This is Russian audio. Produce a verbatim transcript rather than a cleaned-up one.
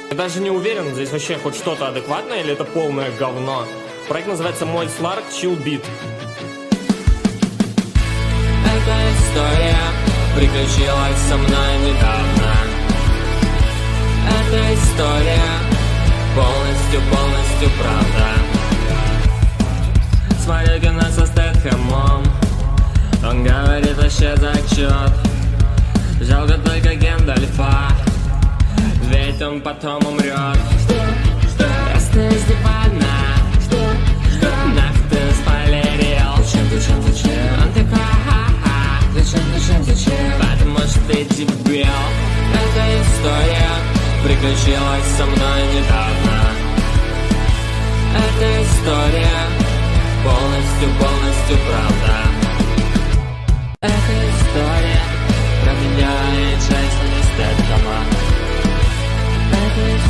Я даже не уверен, здесь вообще хоть что-то адекватное или это полное говно. Проект называется Moist Lark Chill Beat. Эта история приключилась со мной недавно. Эта история полностью, полностью правда. Смотрю кино со Стэтхэмом. Он говорит вообще зачет. Жалко только Гэндальфа, ведь он потом умрет. Ясно из дивана. Нахуй спойлерил. Зачем, зачем, зачем? Он такой, ха-ха. Зачем, зачем, зачем? Потому что ты дебил. Эта история приключилась со мной недавно. Эта история полностью, полностью правда. Эта история про меня и Джейсона Стэтхэма. Эта